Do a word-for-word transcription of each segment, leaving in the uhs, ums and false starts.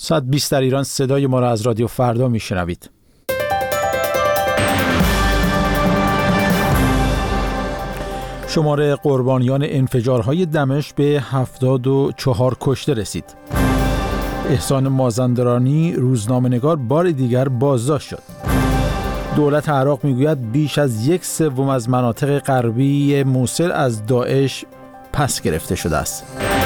ساعت بیست در ایران صدای ما را از رادیو فردا میشنوید. شمار قربانیان انفجارهای دمشق به هفتاد و چهار کشته رسید. احسان مازندرانی روزنامه‌نگار بار دیگر بازداشت شد. دولت عراق میگوید بیش از یک سوم از مناطق غربی موصل از داعش پس گرفته شده است.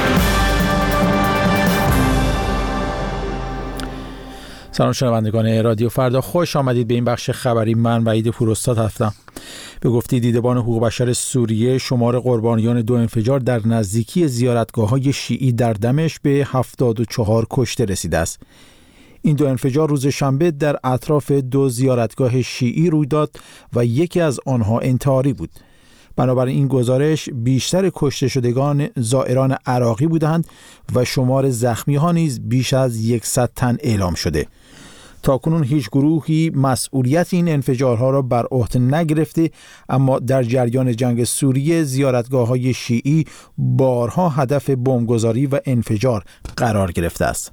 سلام شنوندگان رادیو فردا، خوش آمدید به این بخش خبری. من وحید پوراستاد هستم. به گفته دیدبان حقوق بشر سوریه، شمار قربانیان دو انفجار در نزدیکی زیارتگاه‌های شیعی در دمشق به هفتاد و چهار کشته رسیده است. این دو انفجار روز شنبه در اطراف دو زیارتگاه شیعی روی داد و یکی از آنها انتحاری بود. بنابراین این گزارش بیشتر کشته شدگان زائران عراقی بودند و شمار زخمی ها نیز بیش از صد تن اعلام شده. تاکنون هیچ گروهی مسئولیت این انفجارها را بر عهده نگرفته، اما در جریان جنگ سوریه زیارتگاه‌های شیعی بارها هدف بمبگذاری و انفجار قرار گرفته است.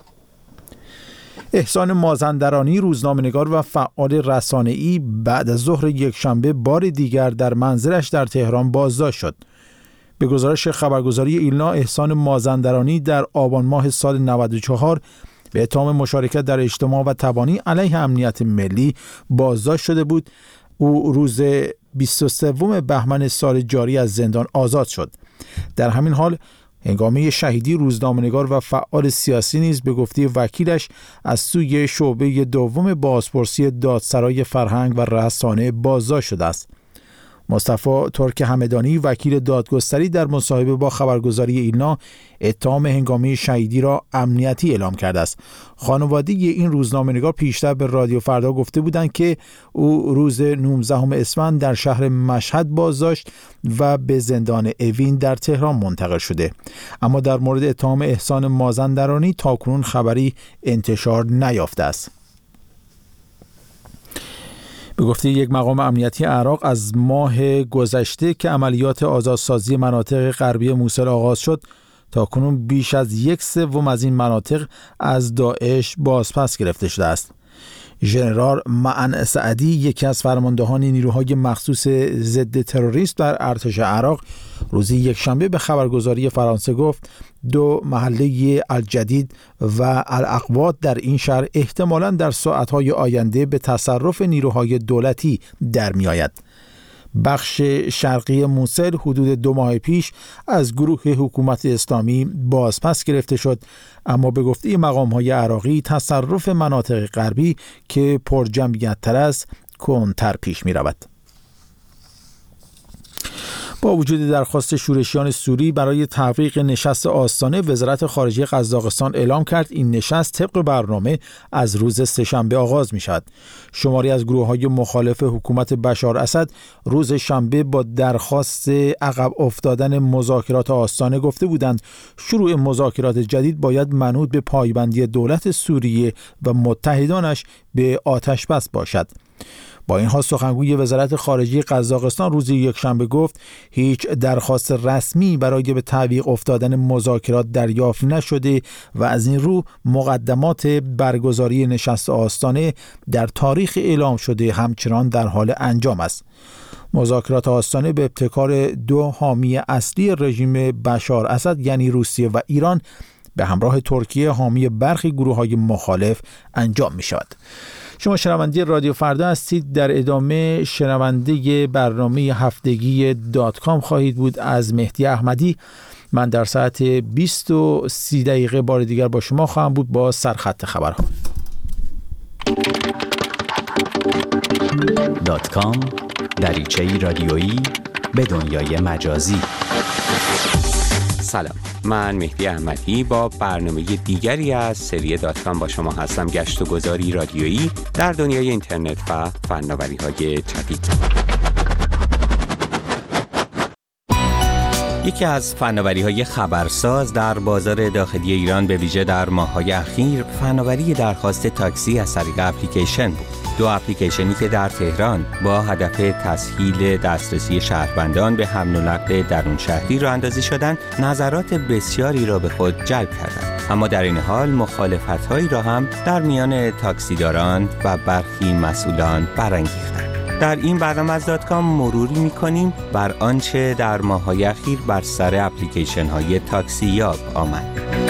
احسان مازندرانی روزنامه‌نگار و فعال رسانه‌ای بعد از ظهر یکشنبه بار دیگر در منزلش در تهران بازداشت شد. به گزارش خبرگزاری ایلنا، احسان مازندرانی در آبان ماه سال نود و چهار به اتهام مشارکت در اجتماع و تبانی علیه امنیت ملی بازداشت شده بود. او روز بیست و سوم بهمن سال جاری از زندان آزاد شد. در همین حال هنگامه شهیدی روزنامه‌نگار و فعال سیاسی نیز به گفته وکیلش از سوی شعبه دوم بازپرسی دادسرای فرهنگ و رسانه بازداشت شده است. مصطفی ترک همدانی وکیل دادگستری در مصاحبه با خبرگزاری ایلنا اتهام هنگامه شهیدی را امنیتی اعلام کرده است. خانواده این روزنامه‌نگار پیشتر به رادیو فردا گفته بودند که او روز نوزدهم اسفند در شهر مشهد بازداشت و به زندان اوین در تهران منتقل شده، اما در مورد اتهام احسان مازندرانی تاکنون خبری انتشار نیافته است. به گفته یک مقام امنیتی عراق، از ماه گذشته که عملیات آزادسازی مناطق غربی موصل آغاز شد، تاکنون بیش از یک سوم از این مناطق از داعش بازپس گرفته شده است. ژنرال معن سعدی، یکی از فرماندهان نیروهای مخصوص ضد تروریست در ارتش عراق، روز یکشنبه به خبرگزاری فرانسه گفت دو محله الجدید و الاقوات در این شهر احتمالاً در ساعتهای آینده به تصرف نیروهای دولتی در می آید. بخش شرقی موصل حدود دو ماه پیش از گروه حکومت اسلامی بازپس گرفته شد، اما به گفته مقام‌های عراقی تصرف مناطق غربی که پر جمعیت تر است کندتر پیش می رود. با وجود درخواست شورشیان سوری برای تفریق نشست آستانه، وزارت خارجه قزاقستان اعلام کرد این نشست طبق برنامه از روز سه‌شنبه آغاز می شود. شماری از گروه‌های مخالف حکومت بشار اسد روز شنبه با درخواست عقب افتادن مذاکرات آستانه گفته بودند شروع مذاکرات جدید باید منوط به پایبندی دولت سوریه و متحدانش به آتش بس باشد. با این حال سخنگوی وزارت خارجه قزاقستان روز یکشنبه گفت هیچ درخواست رسمی برای به تعویق افتادن مذاکرات دریافت نشده و از این رو مقدمات برگزاری نشست آستانه در تاریخ اعلام شده همچنان در حال انجام است. مذاکرات آستانه به ابتکار دو حامی اصلی رژیم بشار اسد یعنی روسیه و ایران به همراه ترکیه حامی برخی گروه‌های مخالف انجام می شود. شما شنونده رادیو فردا هستید. در ادامه شنونده برنامه هفتگی دات کام خواهید بود از مهدی احمدی. من در ساعت بیست و سی دقیقه بار دیگر با شما خواهم بود با سرخط خبرها. دات کام، دریچه‌ای رادیویی به دنیای مجازی. سلام، من مهدی احمدی با برنامه دیگری از سری دات کام با شما هستم. گشت و گذاری رادیویی در دنیای اینترنت و فناوری‌های جدید. یکی از فناوری‌های خبرساز در بازار داخلی ایران به ویژه در ماه‌های اخیر فناوری درخواست تاکسی از طریق اپلیکیشن بود. دو اپلیکیشنی که در تهران با هدف تسهیل دسترسی شهروندان به حمل و نقل درون شهری راه اندازی شدند، نظرات بسیاری را به خود جلب کردند. اما در این حال مخالفت‌هایی را هم در میان تاکسیداران و برخی مسئولان برانگیختند. در این برنامه از دات کام مروری می‌کنیم بر آنچه در ماه‌های اخیر بر سر اپلیکیشن‌های تاکسی یاب آمد.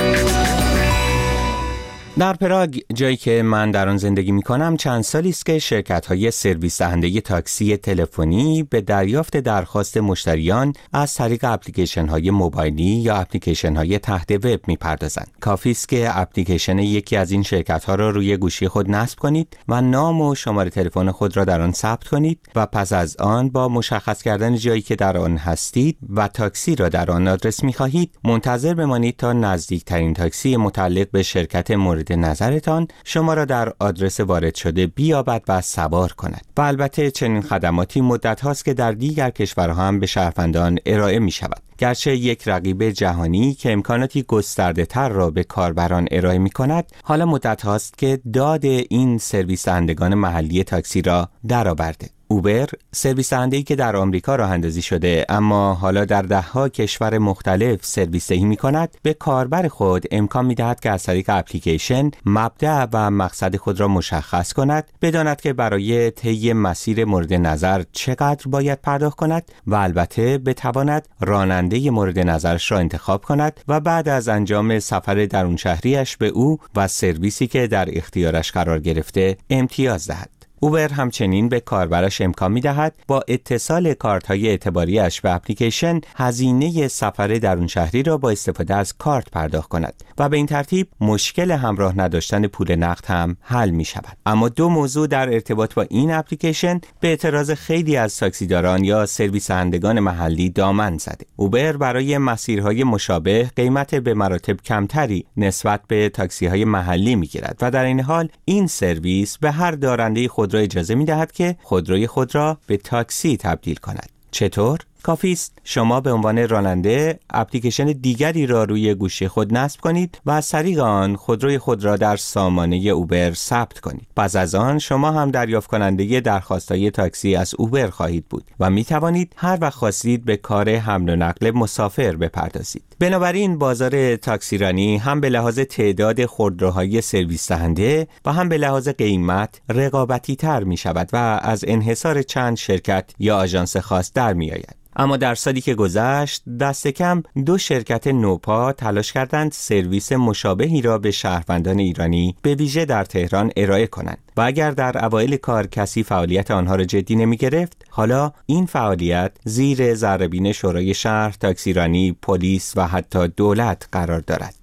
در پراگ، جایی که من در آن زندگی می‌کنم، چند سالی است که شرکت‌های سرویس دهنده تاکسی تلفنی به دریافت درخواست مشتریان از طریق اپلیکیشن‌های موبایلی یا اپلیکیشن‌های تحت وب می‌پردازند. کافی است که اپلیکیشن یکی از این شرکت‌ها را روی گوشی خود نصب کنید و نام و شماره تلفن خود را در آن ثبت کنید و پس از آن با مشخص کردن جایی که در آن هستید و تاکسی را در آن آدرس می‌خواهید، منتظر بمانید تا نزدیکترین تاکسی متعلق به شرکت مورد نظرتان شما را در آدرس وارد شده بیابد و سوار کند. و البته چنین خدماتی مدت هاست که در دیگر کشورها هم به شهروندان ارائه می شود. گرچه یک رقیب جهانی که امکاناتی گسترده تر را به کاربران ارائه می کند، حالا مدت هاست که داد این سرویس دهندگان محلی تاکسی را درآورده. اوبر، سرویس دهنده‌ای که در آمریکا راه اندازی شده اما حالا در ده‌ها کشور مختلف سرویس دهی می‌کند، به کاربر خود امکان می‌دهد که از طریق اپلیکیشن مبدأ و مقصد خود را مشخص کند، بداند که برای طی مسیر مورد نظر چقدر باید پرداخت کند و البته بتواند راننده مورد نظرش را انتخاب کند و بعد از انجام سفر درون شهریش به او و سرویسی که در اختیارش قرار گرفته امتیاز دهد. اوبر همچنین به کاربرش امکان می‌دهد با اتصال کارت‌های اعتباریش به اپلیکیشن هزینه سفر درون شهری را با استفاده از کارت پرداخت کند و به این ترتیب مشکل همراه نداشتن پول نقد هم حل می‌شود. اما دو موضوع در ارتباط با این اپلیکیشن به اعتراض خیلی از تاکسیداران یا سرویس دهندگان محلی دامن زده. اوبر برای مسیرهای مشابه قیمت به مراتب کمتری نسبت به تاکسی‌های محلی می‌گیرد و در این حال این سرویس به هر دارنده خود را اجازه می‌دهد که خودروی خود را به تاکسی تبدیل کند. چطور؟ کافی است شما به عنوان راننده اپلیکیشن دیگری را روی گوشی خود نصب کنید و از طریق آن خودروی خود را در سامانه اوبر ثبت کنید. پس از آن شما هم دریافت کننده درخواست‌های تاکسی از اوبر خواهید بود و می توانید هر وقت خواستید به کار حمل و نقل مسافر بپردازید. بنابراین بازار تاکسیرانی هم به لحاظ تعداد خودروهای سرویس دهنده و هم به لحاظ قیمت رقابتی تر می شود و از انحصار چند شرکت یا آژانس خاص در می آید. اما در سالی که گذشت دست کم دو شرکت نوپا تلاش کردند سرویس مشابهی را به شهروندان ایرانی به ویژه در تهران ارائه کنند و اگر در اوایل کار کسی فعالیت آنها را جدی نمی گرفت، حالا این فعالیت زیر ذره‌بین شورای شهر، تاکسیرانی، پلیس و حتی دولت قرار دارد.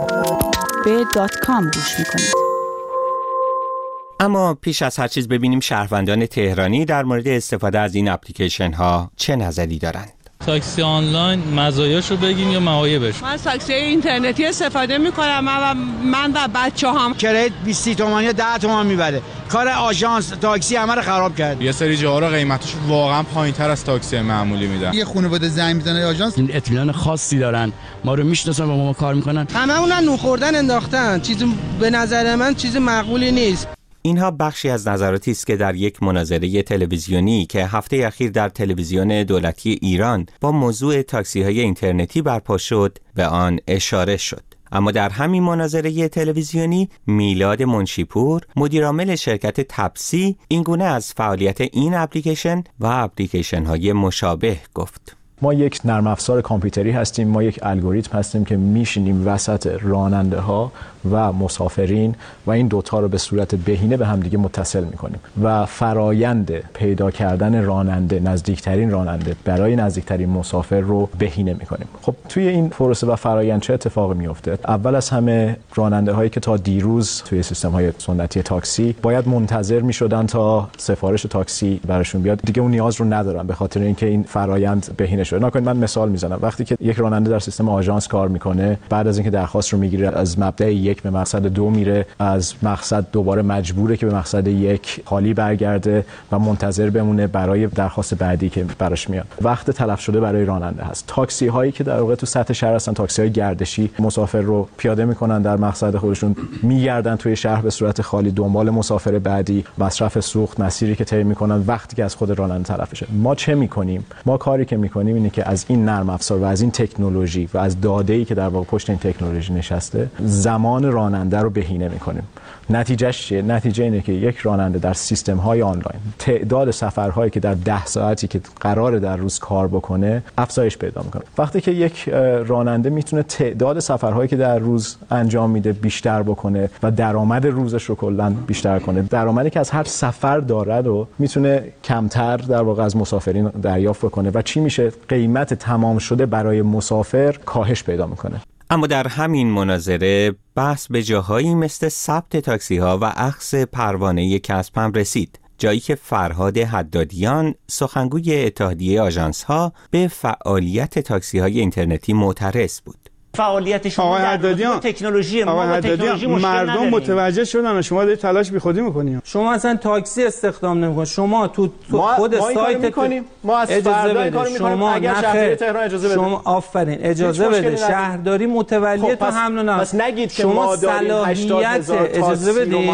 به دات کام گوش می‌کنید. اما پیش از هر چیز ببینیم شهروندان تهرانی در مورد استفاده از این اپلیکیشن ها چه نظری دارند. تاکسی آنلاین مزایاشو بگین یا معایبش؟ من تاکسی اینترنتی استفاده میکنم من و من و بچه‌هام. کرایه بیست تومن یا ده تومن میبره. کار آژانس تاکسی همه رو خراب کرد. یه سری جاها رو قیمتش واقعا پایین‌تر از تاکسی معمولی میدن. یه خانواده زنگ میزنه آژانس، این اطمینان خاصی دارن، ما رو میشناسن و ما کار میکنن. هممون نون خوردن انداختن. چیزی به نظر من چیز معقولی نیست. اینها بخشی از نظراتی است که در یک مناظره تلویزیونی که هفته اخیر در تلویزیون دولتی ایران با موضوع تاکسی‌های اینترنتی برپا شد به آن اشاره شد. اما در همین مناظره تلویزیونی میلاد منشیپور، مدیرعامل شرکت تپسی، اینگونه از فعالیت این اپلیکیشن و اپلیکیشن‌های مشابه گفت. ما یک نرم افزار کامپیوتری هستیم، ما یک الگوریتم هستیم که میشینیم وسط راننده ها و مسافرین و این دوتا رو به صورت بهینه به همدیگه متصل میکنیم و فرایند پیدا کردن راننده، نزدیکترین راننده برای نزدیکترین مسافر رو بهینه میکنیم. خب توی این پروسه و فرایند چه اتفاقی میفته؟ اول از همه راننده هایی که تا دیروز توی سیستم های سنتی تاکسی باید منتظر میشدن تا سفارش تاکسی براشون بیاد، دیگه اون نیاز رو ندارن به خاطر اینکه این فرایند بهینه شده. نکنید من مثال میزنم، وقتی که یک راننده در سیستم آژانس کار میکنه، بعد از اینکه درخواست رو میگیره از مبدا یک به مقصد دو میره، از مقصد دوباره مجبوره که به مقصد یک خالی برگرده و منتظر بمونه برای درخواست بعدی که براش میاد. وقت تلف شده برای راننده هست. تاکسی هایی که در واقع تو سطح شهر هستن، تاکسی های گردشی، مسافر رو پیاده میکنن در مقصد خودشون، میگردن توی شهر به صورت خالی دنبال مسافر بعدی، مصرف سوخت، مسیری که طی میکنن وقتی که از خود راننده تلف شه. ما چه میکنیم؟ ما کاری که میکنیم اینه که از این نرم افزار و از این تکنولوژی و از داده‌ای که در واقع پشت این تکنولوژی نشسته زمان راننده رو بهینه میکنیم. نتیجهش چیه؟ نتیجه اینه که یک راننده در سیستم های آنلاین تعداد سفرهایی که در ده ساعتی که قراره در روز کار بکنه افزایش پیدا میکنه. وقتی که یک راننده میتونه تعداد سفرهایی که در روز انجام میده بیشتر بکنه و درآمد روزش رو کلا بیشتر کنه، درآمدی که از هر سفر داره رو میتونه کمتر در واقع از مسافرین دریافت بکنه و چی میشه؟ قیمت تمام شده برای مسافر کاهش پیدا میکنه. اما در همین مناظره بحث به جاهایی مثل ثبت تاکسی ها و اخذ پروانه کسب هم رسید، جایی که فرهاد حدادیان سخنگوی اتحادیه آژانس ها به فعالیت تاکسی های اینترنتی معترض بود. فعالیت شما در تکنولوژی ما تکنولوژی مشکل مردم نداریم. متوجه شدن و شما دارید تلاش بیخودی میکنید. شما اصلا تاکسی استخدام نمیکنید. شما تو, تو ما خود ما سایت میکنیم. ما از اجازه بده کار شما اگر شهرداری تهران اجازه بده. شما آفرین اجازه بده شهرداری متولی خب تو حمل و نقل. پس نگید که شما ما داریم هشتاد هزار اجازه بدید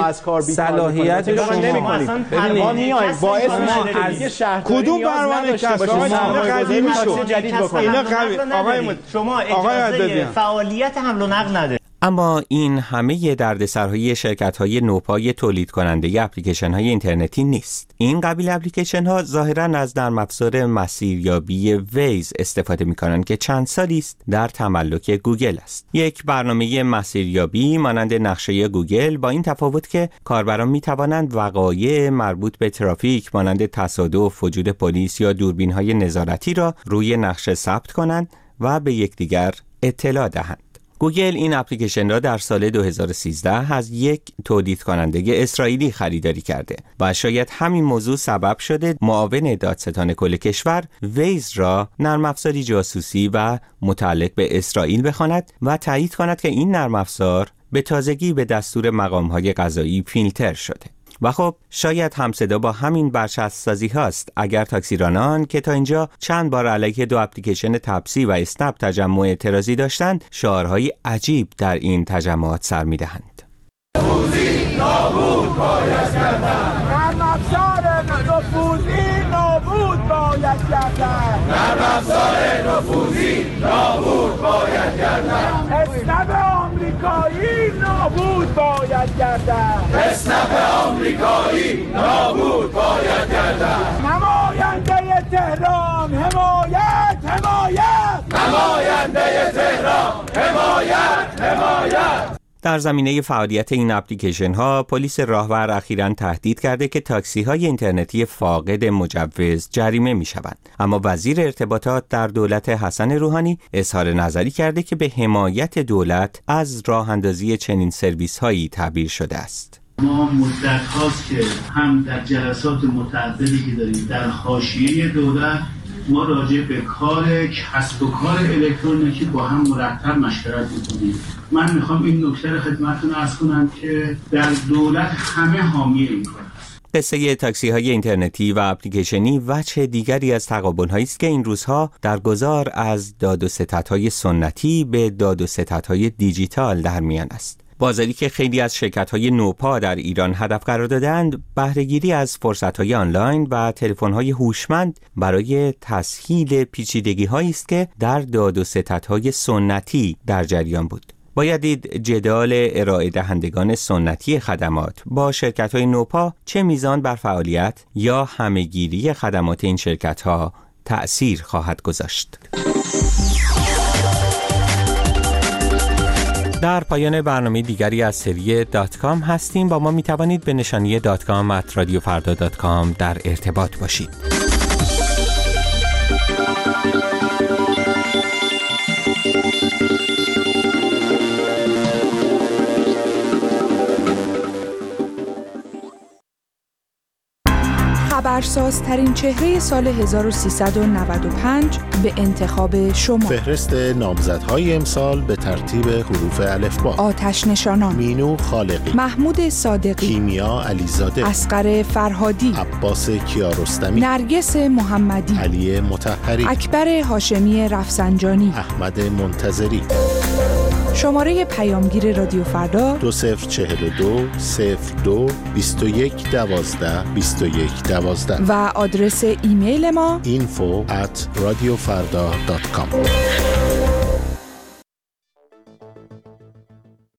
صلاحیت شما نمیکنیم. ما میایم باعث میشه دیگه شهرداری کدوم پروانه کسب اینا قدیمی شد جدید بکنید. اینا قوی آقای شما اجازه فعالیت حمل و نقل نداره. اما این همه دردسرهای شرکت‌های نوپای تولید کننده اپلیکیشن‌های اینترنتی نیست. این قبیل اپلیکیشن‌ها ظاهراً از نرم افزار مسیریابی ویز استفاده می‌کنند که چند سالی است در تملک گوگل است. یک برنامه مسیریابی مانند نقشه گوگل، با این تفاوت که کاربران می‌توانند وقایع مربوط به ترافیک مانند تصادف، وجود پلیس یا دوربین‌های نظارتی را روی نقشه ثبت کنند و به یکدیگر اطلاع دهند. گوگل این اپلیکیشن را در سال دو هزار و سیزده از یک تولید کننده اسرائیلی خریداری کرده و شاید همین موضوع سبب شده معاون دادستان کل کشور ویز را نرم افزاری جاسوسی و متعلق به اسرائیل بخواند و تایید کند که این نرم افزار به تازگی به دستور مقام‌های قضایی فیلتر شده. و خب شاید همصدا با همین برچسب سازی هاست اگر تاکسیرانان که تا اینجا چند بار علیه دو اپلیکیشن تپسی و اسنپ تجمع اعتراضی داشتند شعارهای عجیب در این تجمعات سر می‌دهند. نفوذی نابود باید کردن. نرم افزار نفوذی نابود باید کردن. نرم افزار نفوذی نابود باید کردن. اسنپ آمریکایی نابود باید کردن. اسنپ آمریکایی نابود باید کردن. نماینده تهران حمایت حمایت. نماینده تهران حمایت حمایت. در زمینه فعالیت این اپلیکیشن ها پلیس راهور اخیراً تهدید کرده که تاکسی های اینترنتی فاقد مجوز جریمه می شوند. اما وزیر ارتباطات در دولت حسن روحانی اظهار نظری کرده که به حمایت دولت از راه اندازی چنین سرویس هایی تعبیر شده است. ما مدت هاست که هم در جلسات متعددی که داریم در حاشیه دولت ما راجع به کار کسب و کار الکترونیکی با هم مرتب مشورت می‌کنیم. من میخوام این نکته رو خدمتتون عرض کنم که در دولت همه حامی این کار است. قصه تاکسی های اینترنتی و اپلیکیشنی وجه دیگری از تقابل هایی است که این روزها در گذار از داد و ستدهای سنتی به داد و ستدهای دیجیتال در میان است. بازاری که خیلی از شرکت‌های نوپا در ایران هدف قرار دادند، بهره‌گیری از فرصت‌های آنلاین و تلفن‌های هوشمند برای تسهیل پیچیدگی‌هایی است که در داد و ستدهای سنتی در جریان بود. باید دید جدال ارائه دهندگان سنتی خدمات با شرکت‌های نوپا چه میزان بر فعالیت یا همه‌گیری خدمات این شرکت‌ها تأثیر خواهد گذاشت. در پایان برنامه دیگری از سری دات کام هستیم. با ما می توانید به نشانی دات کام ات رادیو فردا دات کام در ارتباط باشید. خبرسازترین چهره سال هزار و سیصد و نود و پنج به انتخاب شما. فهرست نامزدهای امسال به ترتیب حروف الفبا: آتش نشانان، مینو خالقی، محمود صادقی، کیمیا علیزاده، اصغر فرهادی، عباس کیارستمی، نرگس محمدی، علی مطهری، اکبر هاشمی رفسنجانی، احمد منتظری. شماره پیامگیر رادیو فردا دو صفر چهل و دو صفر دو بیست و یک دوازده بیست و یک دوازده و آدرس ایمیل ما اینفو ات رادیو فردا دات کام.